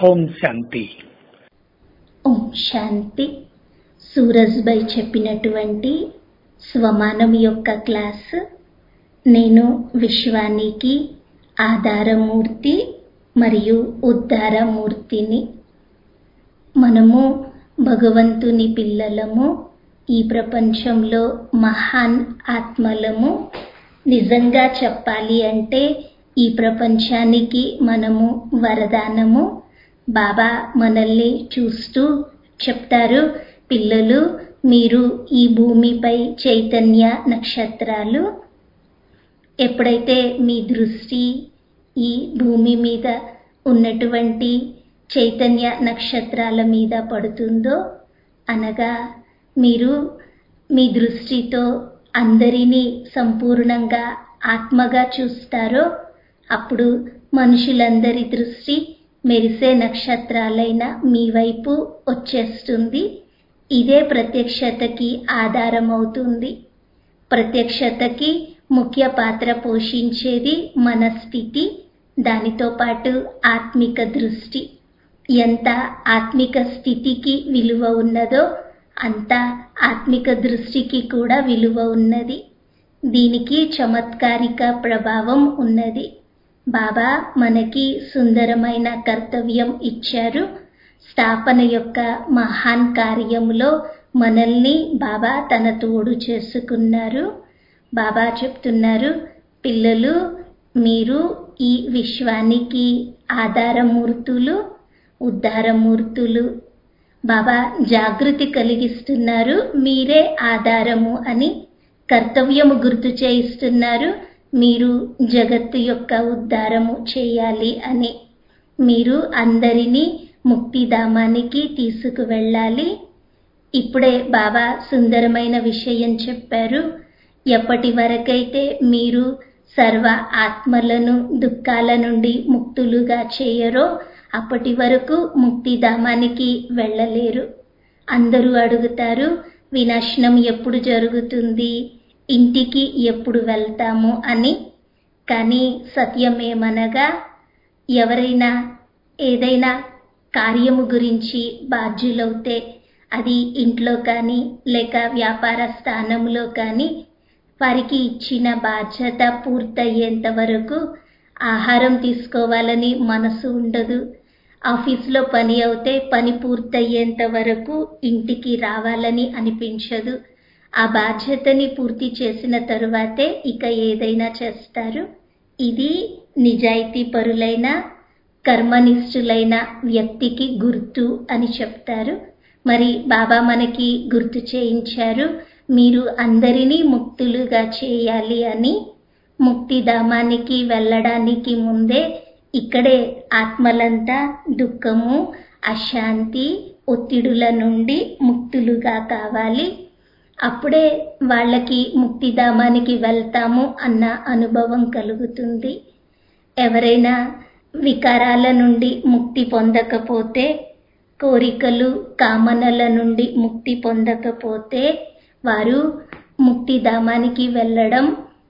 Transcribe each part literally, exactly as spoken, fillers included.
ఓం శాంతి. ఓం శాంతి. సూరజ్భాయ్ చెప్పినటువంటి స్వమానం యొక్క క్లాస్. నేను విశ్వానికి ఆధారమూర్తి మరియు ఉద్ధారమూర్తిని. మనము భగవంతుని పిల్లలము. ఈ ప్రపంచంలో మహాన్ ఆత్మలము. నిజంగా చెప్పాలి అంటే ఈ ప్రపంచానికి మనము వరదానము. బాబా మనల్ని చూస్తూ చెప్తారు, పిల్లలు మీరు ఈ భూమిపై చైతన్య నక్షత్రాలు. ఎప్పుడైతే మీ దృష్టి ఈ భూమి మీద ఉన్నటువంటి చైతన్య నక్షత్రాల మీద పడుతుందో, అనగా మీరు మీ దృష్టితో అందరినీ సంపూర్ణంగా ఆత్మగా చూస్తారో, అప్పుడు మనుషులందరి దృష్టి మెరిసే నక్షత్రాలైన మీ వైపు వచ్చేస్తుంది. ఇదే ప్రత్యక్షతకి ఆధారమవుతుంది. ప్రత్యక్షతకి ముఖ్య పాత్ర పోషించేది మన స్థితి, దానితో పాటు ఆత్మిక దృష్టి. ఎంత ఆత్మిక స్థితికి విలువ ఉన్నదో అంత ఆత్మిక దృష్టికి కూడా విలువ ఉన్నది. దీనికి చమత్కారిక ప్రభావం ఉన్నది. బాబా మనకి సుందరమైన కర్తవ్యం ఇచ్చారు. స్థాపన యొక్క మహాన్ కార్యములో మనల్ని బాబా తన తోడు చేసుకున్నారు. బాబా చెప్తున్నారు, పిల్లలు మీరు ఈ విశ్వానికి ఆధారమూర్తులు, ఉద్ధారమూర్తులు. బాబా జాగృతి కలిగిస్తున్నారు, మీరే ఆధారము అని. కర్తవ్యము గుర్తు చేయిస్తున్నారు, మీరు జగత్తు యొక్క ఉద్ధారము చేయాలి అని. మీరు అందరినీ ముక్తిధామానికి తీసుకువెళ్ళాలి. ఇప్పుడే బాబా సుందరమైన విషయం చెప్పారు. ఎప్పటి వరకైతే మీరు సర్వ ఆత్మలను దుఃఖాల నుండి ముక్తులుగా చేయరో అప్పటి వరకు ముక్తిధామానికి వెళ్ళలేరు. అందరూ అడుగుతారు, వినాశనం ఎప్పుడు జరుగుతుంది, ఇంటికి ఎప్పుడు వెళ్తాము అని. కానీ సత్యమేమనగా ఎవరైనా ఏదైనా కార్యము గురించి బాధ్యులవుతే, అది ఇంట్లో కానీ లేక వ్యాపార స్థానంలో కానీ, వారికి ఇచ్చిన బాధ్యత పూర్తయ్యేంత వరకు ఆహారం తీసుకోవాలని మనసు ఉండదు. ఆఫీస్లో పని అవుతే పని పూర్తయ్యేంత వరకు ఇంటికి రావాలని అనిపించదు. ఆ బాధ్యతని పూర్తి చేసిన తరువాతే ఇక ఏదైనా చేస్తారు. ఇది నిజాయితీ పరులైన కర్మనిష్ఠులైన వ్యక్తికి గుర్తు అని చెప్తారు. మరి బాబా మనకి గుర్తు చేయించారు, మీరు అందరినీ ముక్తులుగా చేయాలి అని. ముక్తిధామానికి వెళ్ళడానికి ముందే ఇక్కడే ఆత్మలంతా దుఃఖము, అశాంతి, ఒత్తిడుల నుండి ముక్తులుగా కావాలి. అప్పుడే వాళ్ళకి ముక్తిధామానికి వెళ్తాము అన్న అనుభవం కలుగుతుంది. ఎవరైనా వికారాల నుండి ముక్తి పొందకపోతే, కోరికలు కామనల నుండి ముక్తి పొందకపోతే వారు ముక్తిధామానికి వెళ్ళడం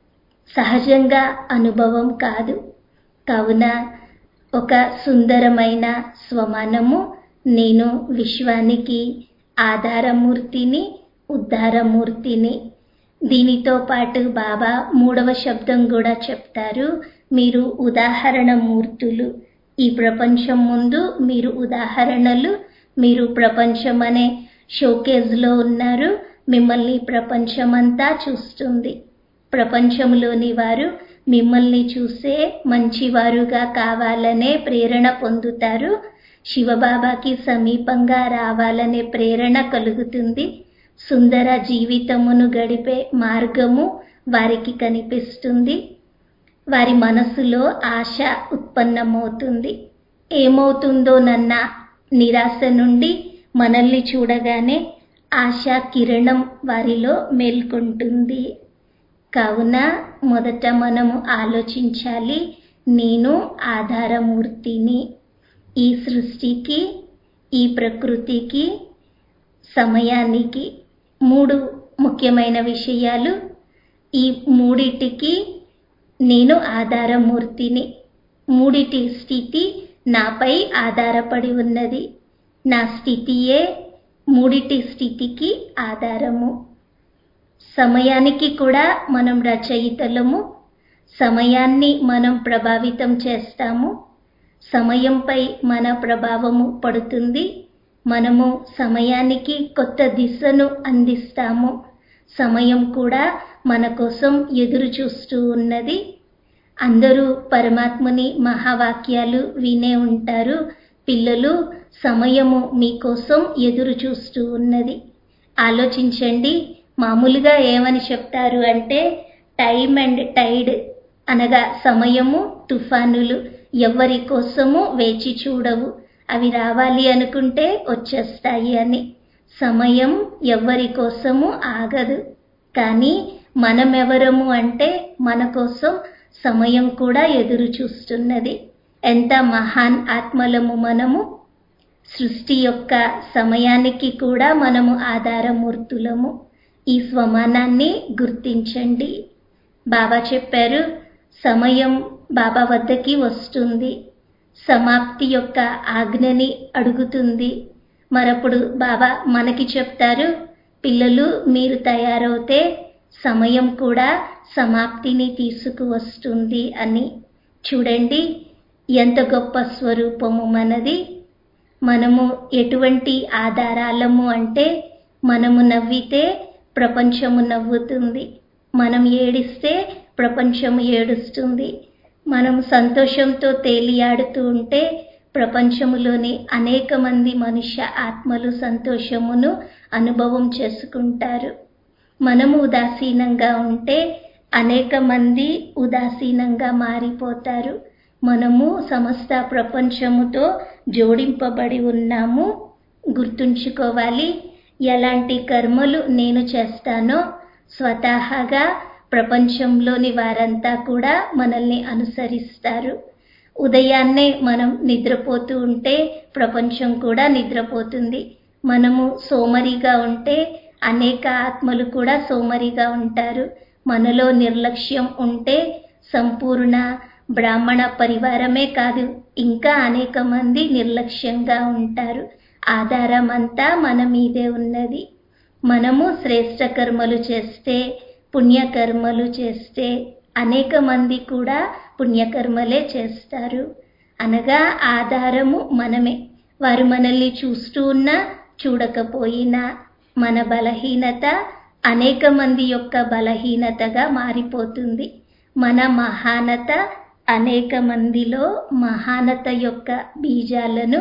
సహజంగా అనుభవం కాదు. కావున ఒక సుందరమైన స్వమానము, నేను విశ్వానికి ఆధారమూర్తిని, ఉద్ధారమూర్తిని. దీనితో పాటు బాబా మూడవ శబ్దం కూడా చెప్తారు, మీరు ఉదాహరణ మూర్తులు. ఈ ప్రపంచం ముందు మీరు ఉదాహరణలు. మీరు ప్రపంచం అనే షోకేజ్లో ఉన్నారు. మిమ్మల్ని ప్రపంచమంతా చూస్తుంది. ప్రపంచంలోని వారు మిమ్మల్ని చూసే మంచివారుగా కావాలనే ప్రేరణ పొందుతారు. శివబాబాకి సమీపంగా రావాలనే ప్రేరణ కలుగుతుంది. సుందర జీవితమును గడిపే మార్గము వారికి కనిపిస్తుంది. వారి మనసులో ఆశ ఉత్పన్నమవుతుంది. ఏమవుతుందోనన్న నిరాశ నుండి మనల్ని చూడగానే ఆశా కిరణం వారిలో మేల్కొంటుంది. కావున మొదట మనము ఆలోచించాలి, నేను ఆధారమూర్తిని. ఈ సృష్టికి, ఈ ప్రకృతికి, సమయానికి మూడు ముఖ్యమైన విషయాలు. ఈ మూడిటికి నేను ఆధారమూర్తిని. మూడిటి స్థితి నాపై ఆధారపడి ఉన్నది. నా స్థితియే మూడిటి స్థితికి ఆధారము. సమయానికి కూడా మనం రచయితలము. సమయాన్ని మనం ప్రభావితం చేస్తాము. సమయంపై మన ప్రభావము పడుతుంది. మనము సమయానికి కొత్త దిశను అందిస్తాము. సమయం కూడా మన కోసం ఎదురు చూస్తూ ఉన్నది. అందరూ పరమాత్ముని మహావాక్యాలు వినే ఉంటారు. పిల్లలు, సమయము మీకోసం ఎదురు చూస్తూ ఉన్నది. ఆలోచించండి. మామూలుగా ఏమని చెప్తారు అంటే టైమ్ అండ్ టైడ్ అనగా సమయము, తుఫానులు ఎవరి కోసము వేచి చూడవు. అవి రావాలి అనుకుంటే వచ్చేస్తాయి అని. సమయం ఎవరి కోసము ఆగదు. కానీ మనమెవరము అంటే మన కోసం సమయం కూడా ఎదురు చూస్తున్నది. ఎంత మహాన్ ఆత్మలము మనము. సృష్టి యొక్క సమయానికి కూడా మనము ఆధారమూర్తులము. ఈ స్వమానాన్ని గుర్తించండి. బాబా చెప్పారు, సమయం బాబా వద్దకి వస్తుంది, సమాప్తి యొక్క ఆజ్ఞని అడుగుతుంది. మరప్పుడు బాబా మనకి చెప్తారు, పిల్లలు మీరు తయారవుతే సమయం కూడా సమాప్తిని తీసుకువస్తుంది అని. చూడండి ఎంత గొప్ప స్వరూపము మనది. మనము ఎటువంటి ఆధారాలము అంటే మనము నవ్వితే ప్రపంచము నవ్వుతుంది, మనం ఏడిస్తే ప్రపంచము ఏడుస్తుంది. మనం సంతోషంతో తేలియాడుతూ ఉంటే ప్రపంచములోని అనేక మంది మనుష్య ఆత్మలు సంతోషమును అనుభవం చేసుకుంటారు. మనము ఉదాసీనంగా ఉంటే అనేక మంది ఉదాసీనంగా మారిపోతారు. మనము సమస్త ప్రపంచముతో జోడింపబడి ఉన్నాము. గుర్తుంచుకోవాలి, ఎలాంటి కర్మలు నేను చేస్తానో స్వతహాగా ప్రపంచంలోని వారంతా కూడా మనల్ని అనుసరిస్తారు. ఉదయాన్నే మనం నిద్రపోతూ ఉంటే ప్రపంచం కూడా నిద్రపోతుంది. మనము సోమరిగా ఉంటే అనేక ఆత్మలు కూడా సోమరిగా ఉంటారు. మనలో నిర్లక్ష్యం ఉంటే సంపూర్ణ బ్రాహ్మణ పరివారమే కాదు, ఇంకా అనేక మంది నిర్లక్ష్యంగా ఉంటారు. ఆధారం అంతా మన మీదే ఉన్నది. మనము శ్రేష్ట కర్మలు చేస్తే, పుణ్యకర్మలు చేస్తే అనేక మంది కూడా పుణ్యకర్మలే చేస్తారు. అనగా ఆధారము మనమే. వారు మనల్ని చూస్తూ ఉన్నా చూడకపోయినా మన బలహీనత అనేక మంది యొక్క బలహీనతగా మారిపోతుంది. మన మహానత అనేక మందిలో మహానత యొక్క బీజాలను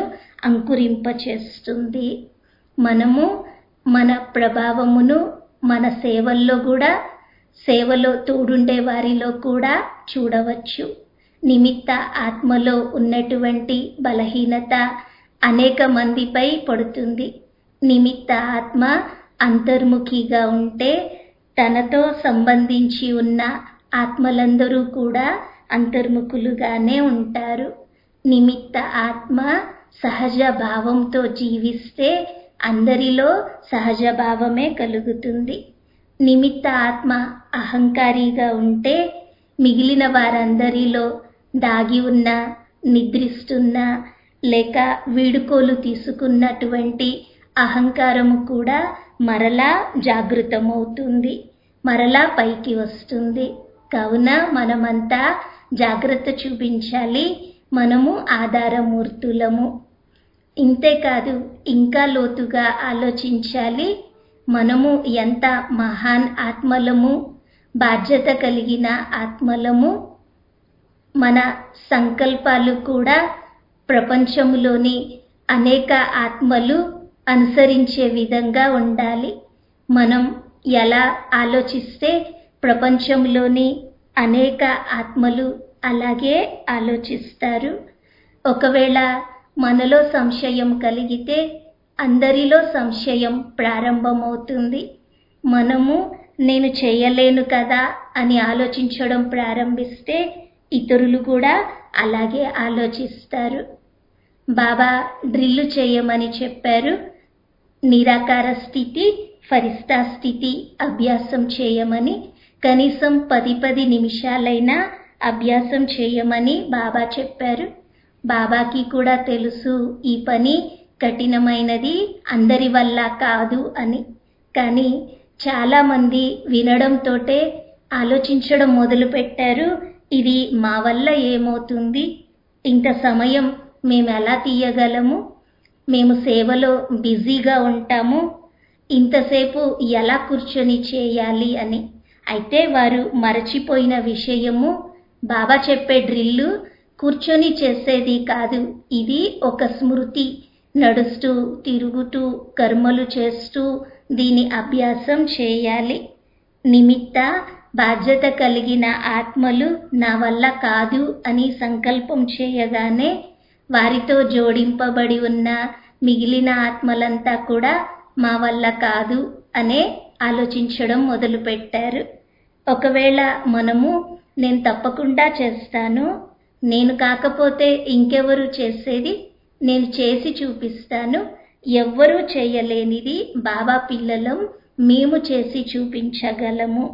అంకురింపచేస్తుంది. మనము మన ప్రభావమును మన సేవల్లో కూడా, సేవలో తోడుండే వారిలో కూడా చూడవచ్చు. నిమిత్త ఆత్మలో ఉన్నటువంటి బలహీనత అనేక మందిపై పడుతుంది. నిమిత్త ఆత్మ అంతర్ముఖిగా ఉంటే తనతో సంబంధించి ఉన్న ఆత్మలందరూ కూడా అంతర్ముఖులుగానే ఉంటారు. నిమిత్త ఆత్మ సహజ భావంతో జీవిస్తే అందరిలో సహజ భావమే కలుగుతుంది. నిమిత్త ఆత్మ అహంకారిగా ఉంటే మిగిలిన వారందరిలో దాగి ఉన్న, నిద్రిస్తున్న లేక వీడుకోలు తీసుకున్నటువంటి అహంకారము కూడా మరలా జాగృతమవుతుంది, మరలా పైకి వస్తుంది. కావున మనమంతా జాగ్రత్త చూపించాలి. మనము ఆధారమూర్తులము. ఇంతేకాదు, ఇంకా లోతుగా ఆలోచించాలి. మనము ఎంత మహాన్ ఆత్మలము, బాధ్యత కలిగిన ఆత్మలము. మన సంకల్పాలు కూడా ప్రపంచంలోని అనేక ఆత్మలు అనుసరించే విధంగా ఉండాలి. మనం ఎలా ఆలోచిస్తే ప్రపంచంలోని అనేక ఆత్మలు అలాగే ఆలోచిస్తారు. ఒకవేళ మనలో సంశయం కలిగితే అందరిలో సంశయం ప్రారంభమవుతుంది. మనము నేను చేయలేను కదా అని ఆలోచించడం ప్రారంభిస్తే ఇతరులు కూడా అలాగే ఆలోచిస్తారు. బాబా డ్రిల్లు చేయమని చెప్పారు. నిరాకార స్థితి, ఫరిస్తా స్థితి అభ్యాసం చేయమని. కనీసం పది పది నిమిషాలైనా అభ్యాసం చేయమని బాబా చెప్పారు. బాబాకి కూడా తెలుసు ఈ పని కఠినమైనది, అందరి వల్ల కాదు అని. కానీ చాలామంది వినడంతోటే ఆలోచించడం మొదలుపెట్టారు, ఇది మా వల్ల ఏమవుతుంది, ఇంత సమయం మేము ఎలా తీయగలము, మేము సేవలో బిజీగా ఉంటాము, ఇంతసేపు ఎలా కూర్చొని చేయాలి అని. అయితే వారు మరచిపోయిన విషయము, బాబా చెప్పే డ్రిల్లు కూర్చొని చేసేది కాదు, ఇది ఒక స్మృతి. నడుస్తూ తిరుగుతూ కర్మలు చేస్తూ దీని అభ్యాసం చేయాలి. నిమిత్త బాధ్యత కలిగిన ఆత్మలు నా వల్ల కాదు అని సంకల్పం చేయగానే వారితో జోడింపబడి ఉన్న మిగిలిన ఆత్మలంతా కూడా మా వల్ల కాదు అనే ఆలోచించడం మొదలుపెట్టారు. ఒకవేళ మనము నేను తప్పకుండా చేస్తాను, నేను కాకపోతే ఇంకెవరు చేసేది, నేను చేసి చూపిస్తాను, ఎవ్వరూ చేయలేనిది బాబా పిల్లలం మేము చేసి చూపించగలము.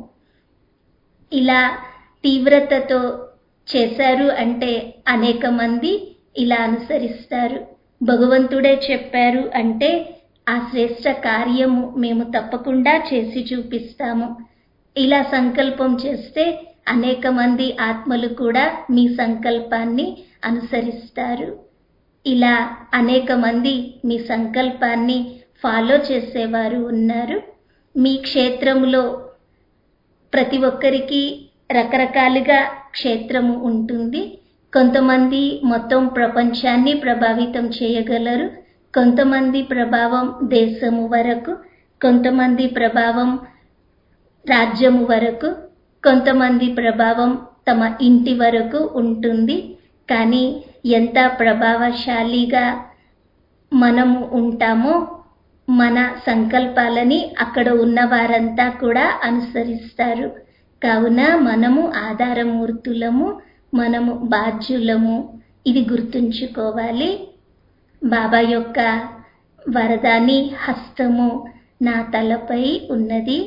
ఇలా తీవ్రతతో చేశారు అంటే అనేక మంది ఇలా అనుసరిస్తారు. భగవంతుడే చెప్పారు అంటే ఆ శ్రేష్ట కార్యము మేము తప్పకుండా చేసి చూపిస్తాము. ఇలా సంకల్పం చేస్తే అనేక మంది ఆత్మలు కూడా మీ సంకల్పాన్ని అనుసరిస్తారు. ఇలా అనేక మంది మీ సంకల్పాన్ని ఫాలో చేసేవారు ఉన్నారు. మీ క్షేత్రంలో ప్రతి ఒక్కరికి రకరకాలుగా క్షేత్రము ఉంటుంది. కొంతమంది మొత్తం ప్రపంచాన్ని ప్రభావితం చేయగలరు, కొంతమంది ప్రభావం దేశము వరకు, కొంతమంది ప్రభావం రాజ్యము వరకు, కొంతమంది ప్రభావం తమ ఇంటి వరకు ఉంటుంది. కానీ ఎంత ప్రభావశాలిగా మనము ఉంటామో మన సంకల్పాలని అక్కడ ఉన్న వారంతా కూడా అనుసరిస్తారు. కావున మనము ఆధారమూర్తులము, మనము బాధ్యులము, ఇది గుర్తుంచుకోవాలి. బాబా యొక్క వరదాని హస్తము నా తలపై ఉన్నది.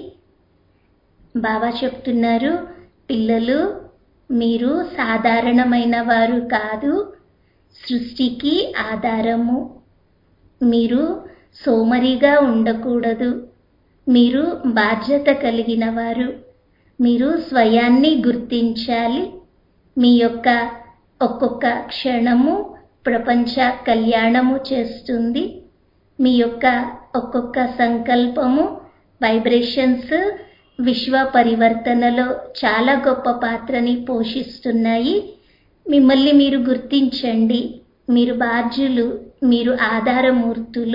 బాబా చెప్తున్నారు, పిల్లలు మీరు సాధారణమైన వారు కాదు, సృష్టికి ఆధారము. మీరు సోమరిగా ఉండకూడదు, మీరు బాధ్యత కలిగిన వారు. మీరు స్వయాన్ని గుర్తించాలి. మీ యొక్క ఒక్కొక్క క్షణము ప్రపంచ కళ్యాణము చేస్తుంది. మీ యొక్క ఒక్కొక్క సంకల్పము వైబ్రేషన్స్ విశ్వ పరివర్తనలో చాలా గొప్ప పాత్రని పోషిస్తున్నాయి. మిమ్మల్ని మీరు గుర్తించండి. మీరు బాధ్యులు, మీరు ఆధారమూర్తులు.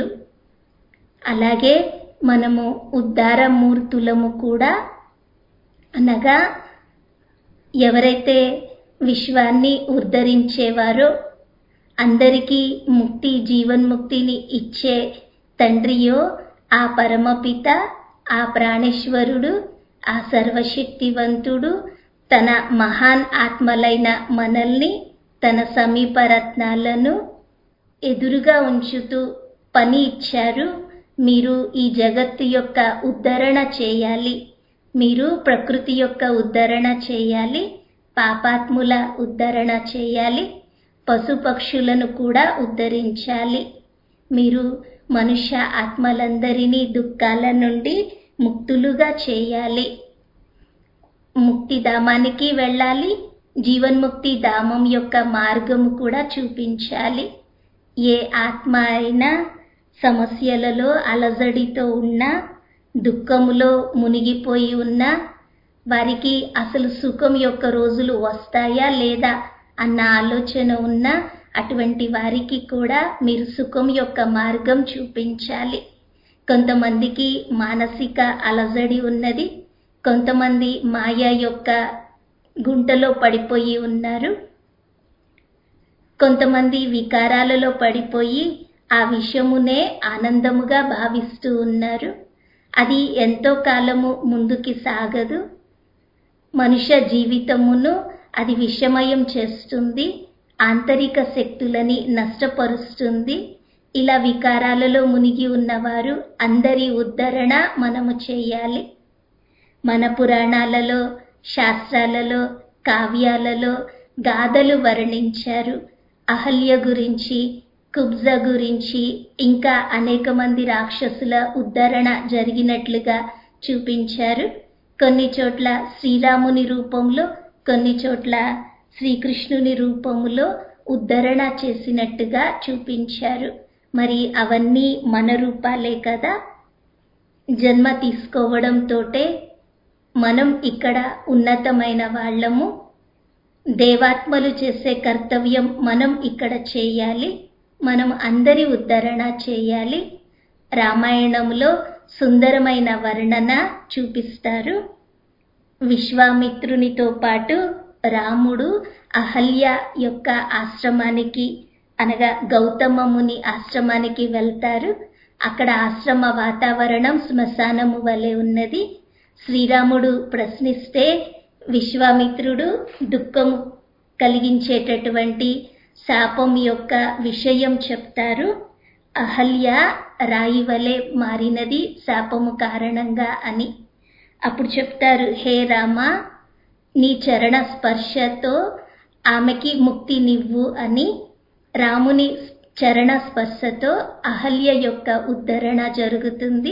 అలాగే మనము ఉద్ధారమూర్తులము కూడా. అనగా ఎవరైతే విశ్వాన్ని ఉద్ధరించేవారో, అందరికీ ముక్తి జీవన్ముక్తిని ఇచ్చే తండ్రియో ఆ పరమపిత, ఆ ప్రాణేశ్వరుడు, ఆ సర్వశక్తివంతుడు తన మహాన్ ఆత్మలైన మనల్ని తన సమీప రత్నాలను ఎదురుగా ఉంచుతూ పని ఇచ్చారు. మీరు ఈ జగత్తు యొక్క ఉద్ధరణ చేయాలి, మీరు ప్రకృతి యొక్క ఉద్ధరణ చేయాలి, పాపాత్ముల ఉద్ధరణ చేయాలి, పశుపక్షులను కూడా ఉద్ధరించాలి. మీరు మనుష్య ఆత్మలందరినీ దుఃఖాల నుండి ముక్తులుగా చేయాలి. ముక్తిధామానికి వెళ్ళాలి, జీవన్ముక్తి ధామం యొక్క మార్గము కూడా చూపించాలి. ఏ ఆత్మ అయినా సమస్యలలో అలజడితో ఉన్నా, దుఃఖములో మునిగిపోయి ఉన్నా, వారికి అసలు సుఖం యొక్క రోజులు వస్తాయా లేదా అన్న ఆలోచన ఉన్నా, అటువంటి వారికి కూడా మీరు సుఖం యొక్క మార్గం చూపించాలి. కొంతమందికి మానసిక అలజడి ఉన్నది, కొంతమంది మాయ యొక్క గుంటలో పడిపోయి ఉన్నారు, కొంతమంది వికారాలలో పడిపోయి ఆ విషయమునే ఆనందముగా భావిస్తూ ఉన్నారు. అది ఎంతో కాలము ముందుకి సాగదు. మనుష్య జీవితమును అది విషమయం చేస్తుంది, ఆంతరిక శక్తులని నష్టపరుస్తుంది. ఇలా వికారాలలో మునిగి ఉన్నవారు అందరి ఉద్ధరణ మనము చేయాలి. మన పురాణాలలో, శాస్త్రాలలో, కావ్యాలలో గాథలు వర్ణించారు. అహల్య గురించి, కుబ్జ గురించి, ఇంకా అనేక మంది రాక్షసుల ఉద్ధరణ జరిగినట్లుగా చూపించారు. కొన్ని చోట్ల శ్రీరాముని రూపంలో, కొన్ని చోట్ల శ్రీకృష్ణుని రూపంలో ఉద్ధరణ చేసినట్టుగా చూపించారు. మరి అవన్నీ మన రూపాలే కదా. జన్మ తీసుకోవడంతోటే మనం ఇక్కడ ఉన్నతమైన వాళ్ళము. దేవాత్మలు చేసే కర్తవ్యం మనం ఇక్కడ చేయాలి. మనం అందరి ఉద్ధరణ చేయాలి. రామాయణంలో సుందరమైన వర్ణన చూపిస్తారు. విశ్వామిత్రునితో పాటు రాముడు అహల్య యొక్క ఆశ్రమానికి అనగా గౌతమ ముని ఆశ్రమానికి వెళ్తారు. అక్కడ ఆశ్రమ వాతావరణం శ్మశానము వలె ఉన్నది. శ్రీరాముడు ప్రశ్నిస్తే విశ్వామిత్రుడు దుఃఖం కలిగించేటటువంటి శాపం యొక్క విషయం చెప్తారు. అహల్య రాయి వలె మారినది శాపము కారణంగా అని. అప్పుడు చెప్తారు, హే రామ, నీ చరణ స్పర్శతో ఆమెకి ముక్తినివ్వు అని. రాముని చరణ స్పర్శతో అహల్య యొక్క ఉద్ధరణ జరుగుతుంది.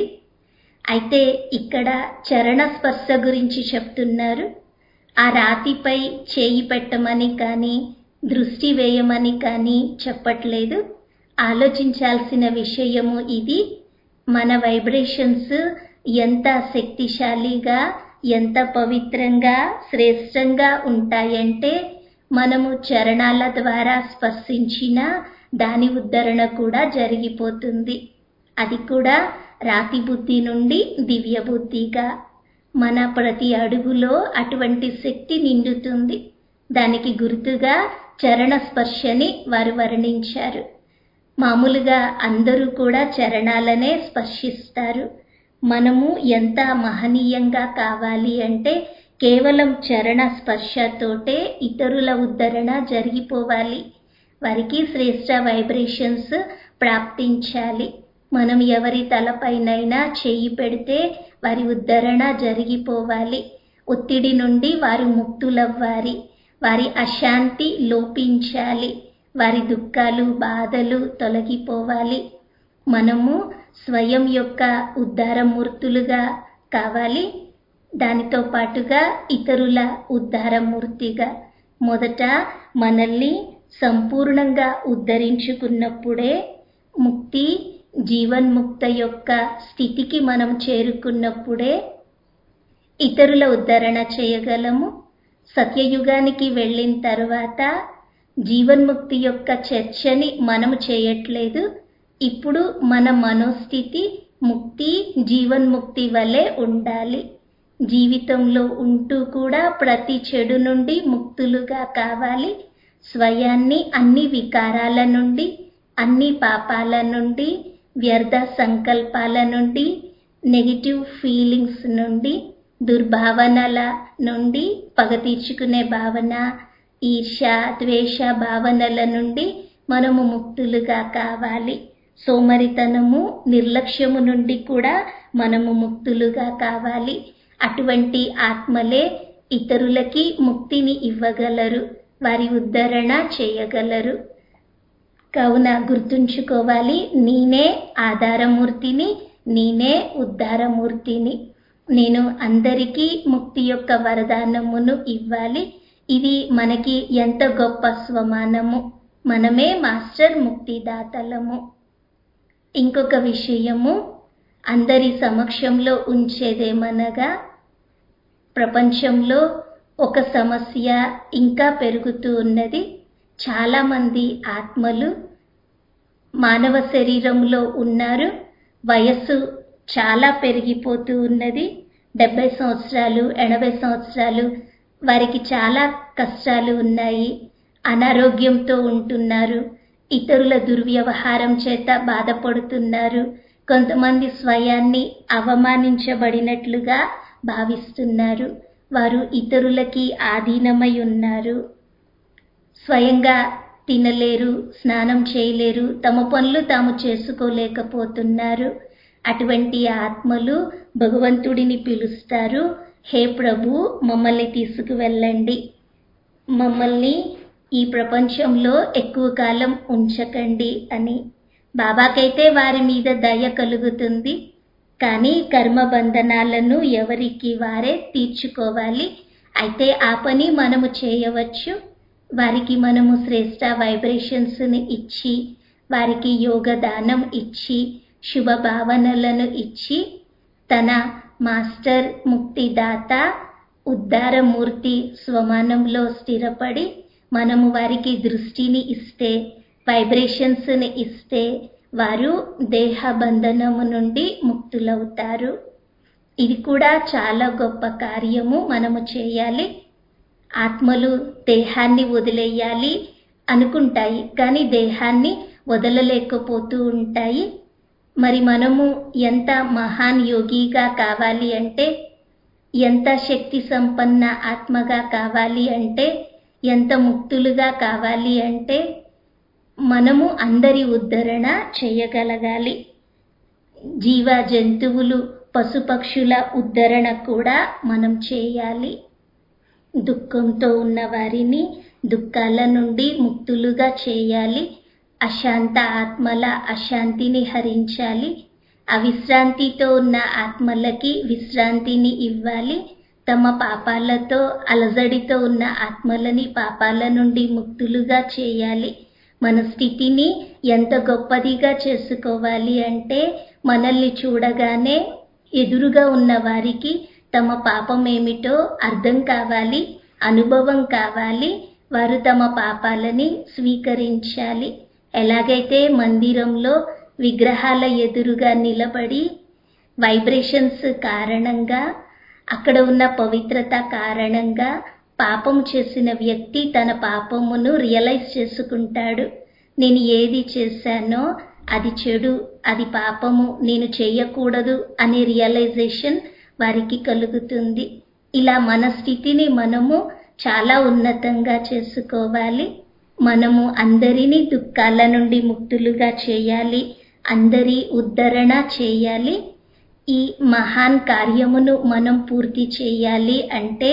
అయితే ఇక్కడ చరణ స్పర్శ గురించి చెప్తున్నారు. ఆ రాతిపై చేయి పెట్టమని కానీ దృష్టి వేయమని కానీ చెప్పట్లేదు. ఆలోచించాల్సిన విషయము ఇది. మన వైబ్రేషన్స్ ఎంత శక్తిశాలిగా, ఎంత పవిత్రంగా, శ్రేష్టంగా ఉంటాయంటే మనము చరణాల ద్వారా స్పర్శించిన దాని ఉద్ధరణ కూడా జరిగిపోతుంది. అది కూడా రాతి బుద్ధి నుండి దివ్య బుద్ధిగా. మన ప్రతి అడుగులో అటువంటి శక్తి నిండుతుంది. దానికి గుర్తుగా చరణ స్పర్శని వారు వర్ణించారు. మామూలుగా అందరూ కూడా చరణాలనే స్పర్శిస్తారు. మనము ఎంత మహనీయంగా కావాలి అంటే కేవలం చరణ స్పర్శతోటే ఇతరుల ఉద్ధరణ జరిగిపోవాలి. వారికి శ్రేష్ట వైబ్రేషన్స్ ప్రాప్తించాలి. మనం ఎవరి తలపైనైనా చేయి పెడితే వారి ఉద్ధరణ జరిగిపోవాలి. ఒత్తిడి నుండి వారు ముక్తులవ్వాలి. వారి అశాంతి లోపించాలి. వారి దుఃఖాలు, బాధలు తొలగిపోవాలి. మనము స్వయం యొక్క ఉద్ధారమూర్తులుగా కావాలి. దానితో పాటుగా ఇతరుల ఉద్ధారమూర్తిగా. మొదట మనల్ని సంపూర్ణంగా ఉద్ధరించుకున్నప్పుడే ముక్తి, జీవన్ముక్త యొక్క స్థితికి మనం చేరుకున్నప్పుడే ఇతరుల ఉద్ధరణ చేయగలము. సత్యయుగానికి వెళ్ళిన తర్వాత జీవన్ముక్తి యొక్క చర్చని మనము చేయట్లేదు. ఇప్పుడు మన మనోస్థితి ముక్తి, జీవన్ముక్తి వలె ఉండాలి. జీవితంలో ఉంటూ కూడా ప్రతి చెడు నుండి ముక్తులుగా కావాలి. స్వయాన్ని అన్ని వికారాల నుండి, అన్ని పాపాల నుండి, వ్యర్థ సంకల్పాల నుండి, నెగిటివ్ ఫీలింగ్స్ నుండి, దుర్భావనల నుండి, పగ తీర్చుకునే భావన, ఈర్ష, ద్వేష భావనల నుండి మనము ముక్తులుగా కావాలి. సోమరితనము, నిర్లక్ష్యము నుండి కూడా మనము ముక్తులుగా కావాలి. అటువంటి ఆత్మలే ఇతరులకి ముక్తిని ఇవ్వగలరు, వారి ఉద్ధరణ చేయగలరు. కావున గుర్తుంచుకోవాలి, నేనే ఆధారమూర్తిని, నేనే ఉద్ధారమూర్తిని. నేను అందరికీ ముక్తి యొక్క వరదానమును ఇవ్వాలి. ఇది మనకి ఎంత గొప్ప స్వమానము. మనమే మాస్టర్ ముక్తిదాతలము. ఇంకొక విషయము అందరి సమక్షంలో ఉంచేదేమనగా, ప్రపంచంలో ఒక సమస్య ఇంకా పెరుగుతూ ఉన్నది. చాలామంది ఆత్మలు మానవ శరీరంలో ఉన్నారు. వయస్సు చాలా పెరిగిపోతూ ఉన్నది. డెబ్బై సంవత్సరాలు, ఎనభై సంవత్సరాలు, వారికి చాలా కష్టాలు ఉన్నాయి. అనారోగ్యంతో ఉంటున్నారు. ఇతరుల దుర్వ్యవహారం చేత బాధపడుతున్నారు. కొంతమంది స్వయాన్ని అవమానించబడినట్లుగా భావిస్తున్నారు. వారు ఇతరులకి ఆధీనమై ఉన్నారు. స్వయంగా తినలేరు, స్నానం చేయలేరు, తమ పనులు తాము చేసుకోలేకపోతున్నారు. అటువంటి ఆత్మలు భగవంతుడిని పిలుస్తారు, హే ప్రభు, మమ్మల్ని తీసుకువెళ్ళండి. మమ్మల్ని ఈ ప్రపంచంలో ఎక్కువ కాలం ఉంచకండి అని. బాబాకైతే వారి మీద దయ కలుగుతుంది, కానీ కర్మ బంధనాలను ఎవరికి వారే తీర్చుకోవాలి. అయితే ఆ పని మనము చేయవచ్చు. వారికి మనము శ్రేష్ట వైబ్రేషన్స్ని ఇచ్చి, వారికి యోగదానం ఇచ్చి, శుభ భావనలను ఇచ్చి, తన మాస్టర్ ముక్తిదాత ఉద్ధారమూర్తి స్వమానంలో స్థిరపడి మనము వారికి దృష్టిని ఇస్తే, వైబ్రేషన్స్ని ఇస్తే వారు దేహ బంధనము నుండి ముక్తులవుతారు. ఇది కూడా చాలా గొప్ప కార్యము మనము చేయాలి. ఆత్మలు దేహాన్ని వదిలేయాలి అనుకుంటాయి, కానీ దేహాన్ని వదలలేకపోతూ ఉంటాయి. మరి మనము ఎంత మహాన్ యోగిగా కావాలి అంటే, ఎంత శక్తి సంపన్న ఆత్మగా కావాలి అంటే, ఎంత ముక్తులుగా కావాలి అంటే మనము అందరి ఉద్ధరణ చేయగలగాలి. జీవ జంతువులు పశుపక్షుల ఉద్ధరణ కూడా మనం చేయాలి. దుఃఖంతో ఉన్న వారిని దుఃఖాల నుండి ముక్తులుగా చేయాలి. అశాంత ఆత్మల అశాంతిని హరించాలి. అవిశ్రాంతితో ఉన్న ఆత్మలకి విశ్రాంతిని ఇవ్వాలి. తమ పాపాలతో అలజడితో ఉన్న ఆత్మలని పాపాల నుండి ముక్తులుగా చేయాలి. మన స్థితిని ఎంత గొప్పదిగా చేసుకోవాలి అంటే, మనల్ని చూడగానే ఎదురుగా ఉన్న వారికి తమ పాపం ఏమిటో అర్థం కావాలి, అనుభవం కావాలి. వారు తమ పాపాలని స్వీకరించాలి. ఎలాగైతే మందిరంలో విగ్రహాల ఎదురుగా నిలబడి వైబ్రేషన్స్ కారణంగా, అక్కడ ఉన్న పవిత్రత కారణంగా పాపం చేసిన వ్యక్తి తన పాపమును రియలైజ్ చేసుకుంటాడు. నేను ఏది చేశానో అది చెడు, అది పాపము, నేను చేయకూడదు అనే రియలైజేషన్ వారికి కలుగుతుంది. ఇలా మన స్థితిని మనము చాలా ఉన్నతంగా చేసుకోవాలి. మనము అందరినీ దుఃఖాల నుండి ముక్తులుగా చేయాలి, అందరి ఉద్ధరణ చేయాలి. ఈ మహాన్ కార్యమును మనం పూర్తి చేయాలి అంటే,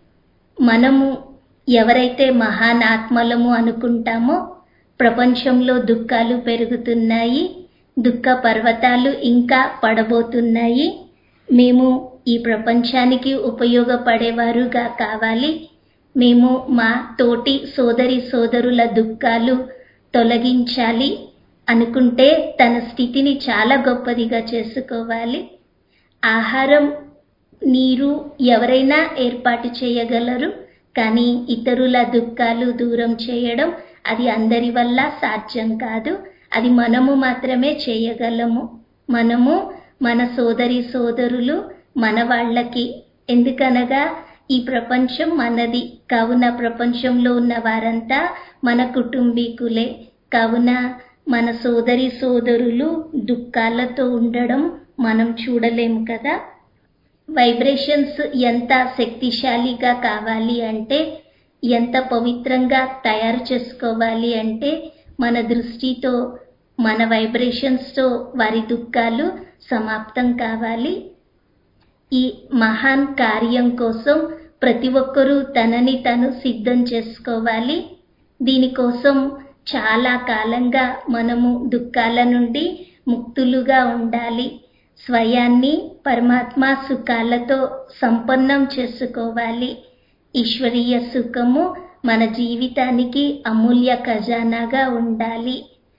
మనము ఎవరైతే మహాన్ ఆత్మలము అనుకుంటామో, ప్రపంచంలో దుఃఖాలు పెరుగుతున్నాయి, దుఃఖ పర్వతాలు ఇంకా పడబోతున్నాయి. మేము ఈ ప్రపంచానికి ఉపయోగపడేవారుగా కావాలి. మేము మా తోటి సోదరి సోదరుల దుఃఖాలు తొలగించాలి అనుకుంటే తన స్థితిని చాలా గొప్పదిగా చేసుకోవాలి. ఆహారం, నీరు ఎవరైనా ఏర్పాటు చేయగలరు, కానీ ఇతరుల దుఃఖాలు దూరం చేయడం అది అందరి వల్ల సాధ్యం కాదు. అది మనము మాత్రమే చేయగలము. మనము మన సోదరి సోదరులు మన వాళ్ళకి, ఎందుకనగా ఈ ప్రపంచం మనది కావున ప్రపంచంలో ఉన్న వారంతా మన కుటుంబీకులే. కావున మన సోదరి సోదరులు దుఃఖాలతో ఉండడం మనం చూడలేము కదా. వైబ్రేషన్స్ ఎంత శక్తిశాలిగా కావాలి అంటే, ఎంత పవిత్రంగా తయారు చేసుకోవాలి అంటే, మన దృష్టితో మన వైబ్రేషన్స్తో వారి దుఃఖాలు సమాప్తం కావాలి. ఈ మహాన్ కార్యం కోసం ప్రతి ఒక్కరూ తనని తను సిద్ధం చేసుకోవాలి. దీనికోసం చాలా కాలంగా మనము దుఃఖాల నుండి ముక్తులుగా ఉండాలి. స్వయాన్ని పరమాత్మ సుఖాలతో సంపన్నం చేసుకోవాలి. ఈశ్వరీయ సుఖము మన జీవితానికి అమూల్య ఖజానాగా ఉండాలి.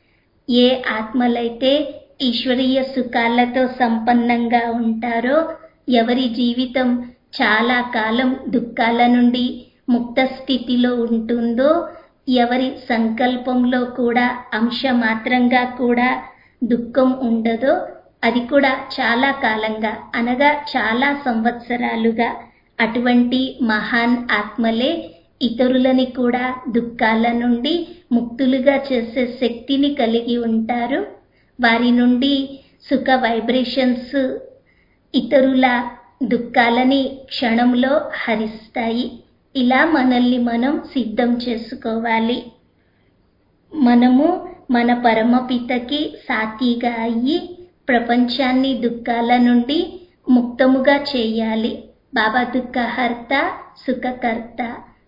ఏ ఆత్మలైతే ఈశ్వరీయ సుఖాలతో సంపన్నంగా ఉంటారో, ఎవరి జీవితం చాలా కాలం దుఃఖాల నుండి ముక్త స్థితిలో ఉంటుందో, ఎవరి సంకల్పంలో కూడా అంశ మాత్రంగా కూడా దుఃఖం ఉండదో, అది కూడా చాలా కాలంగా అనగా చాలా సంవత్సరాలుగా అటువంటి మహాన్ ఆత్మలే ఇతరులని కూడా దుఃఖాల నుండి ముక్తులుగా చేసే శక్తిని కలిగి ఉంటారు. వారి నుండి సుఖ వైబ్రేషన్స్ ఇతరుల దుఃఖాలని క్షణంలో హరిస్తాయి. ఇలా మనల్ని మనం సిద్ధం చేసుకోవాలి. మనము మన పరమపితకి సాతిగా అయ్యి ప్రపంచాన్ని దుఃఖాల నుండి ముక్తముగా చేయాలి. బాబా దుఃఖహర్త సుఖకర్త.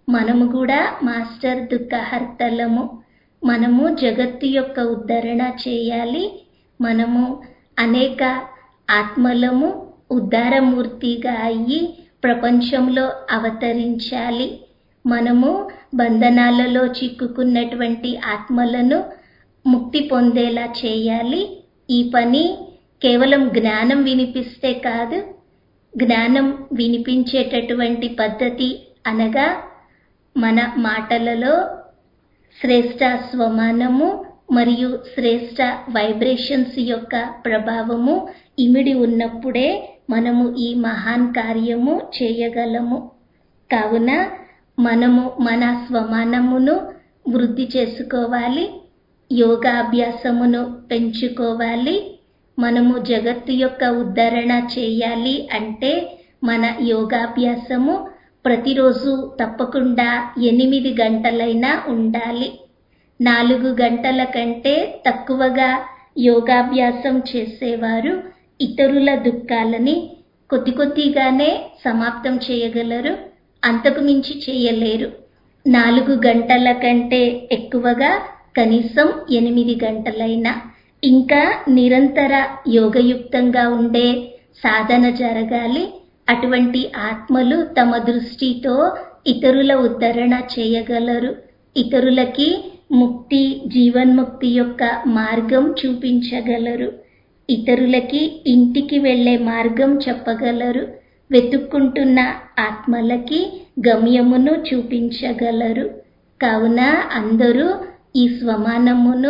మనము కూడా మాస్టర్ దుఃఖహర్తలము. మనము జగత్తు యొక్క ఉద్ధరణ చేయాలి. మనము అనేక ఆత్మలము ఉద్ధారమూర్తిగా అయ్యి ప్రపంచంలో అవతరించాలి. మనము బంధనాలలో చిక్కుకున్నటువంటి ఆత్మలను ముక్తి పొందేలా చేయాలి. ఈ పని కేవలం జ్ఞానం వినిపిస్తే కాదు, జ్ఞానం వినిపించేటటువంటి పద్ధతి అనగా మన మాటలలో శ్రేష్ట స్వమానము మరియు శ్రేష్ట వైబ్రేషన్స్ యొక్క ప్రభావము ఇమిడి ఉన్నప్పుడే మనము ఈ మహాన్ కార్యము చేయగలము. కావున మనము మన స్వమానమును వృద్ధి చేసుకోవాలి, యోగాభ్యాసమును పెంచుకోవాలి. మనము జగత్తు యొక్క ఉద్ధరణ చేయాలి అంటే మన యోగాభ్యాసము ప్రతిరోజు తప్పకుండా ఎనిమిది గంటలైనా ఉండాలి. నాలుగు గంటల కంటే తక్కువగా యోగాభ్యాసం చేసేవారు ఇతరుల దుఃఖాలని కొద్ది కొద్దిగానే సమాప్తం చేయగలరు, అంతకు మించి చేయలేరు. నాలుగు గంటల కంటే ఎక్కువగా కనీసం ఎనిమిది గంటలైనా. ఇంకా నిరంతర యోగయుక్తంగా ఉండే సాధన జరగాలి. అటువంటి ఆత్మలు తమ దృష్టితో ఇతరుల ఉద్ధరణ చేయగలరు. ఇతరులకి ముక్తి, జీవన్ముక్తి యొక్క మార్గం చూపించగలరు. ఇతరులకి ఇంటికి వెళ్ళే మార్గం చెప్పగలరు. వెతుక్కుంటున్న ఆత్మలకి గమ్యమును చూపించగలరు. కావున అందరూ ఈ స్వమానమును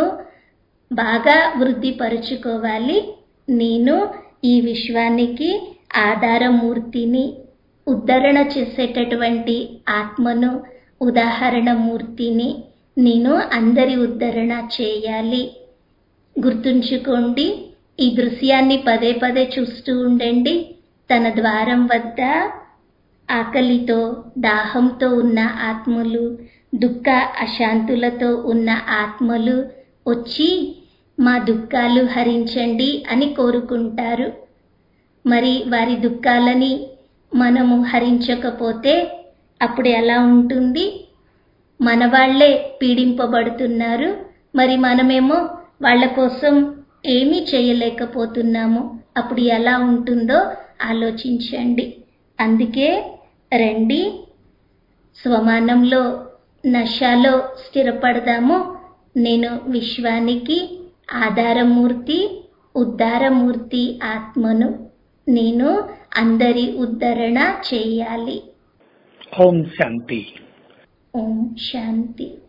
బాగా వృద్ధిపరుచుకోవాలి. నేను ఈ విశ్వానికి ఆధారమూర్తిని, ఉద్ధరణ చేసేటటువంటి ఆత్మను, ఉదాహరణ మూర్తిని. నేను అందరి ఉద్ధరణ చేయాలి. గుర్తుంచుకోండి, ఈ దృశ్యాన్ని పదే పదే చూస్తూ ఉండండి. తన ద్వారం వద్ద ఆకలితో, దాహంతో ఉన్న ఆత్మలు, దుఃఖ అశాంతులతో ఉన్న ఆత్మలు వచ్చి మా దుఃఖాలు హరించండి అని కోరుకుంటారు. మరి వారి దుఃఖాలని మనము హరించకపోతే అప్పుడు ఎలా ఉంటుంది? మన వాళ్లే పీడింపబడుతున్నారు, మరి మనమేమో వాళ్ళ కోసం ఏమీ చేయలేకపోతున్నాము. అప్పుడు ఎలా ఉంటుందో ఆలోచించండి. అందుకే రండి, స్వమానంలో నశాలో స్థిరపడదాము. నేను విశ్వానికి ఆధారమూర్తి, ఉద్ధారమూర్తి ఆత్మను. నేను అందరి ఉద్ధరణ చేయాలి. ఓం శాంతి. ఓం శాంతి.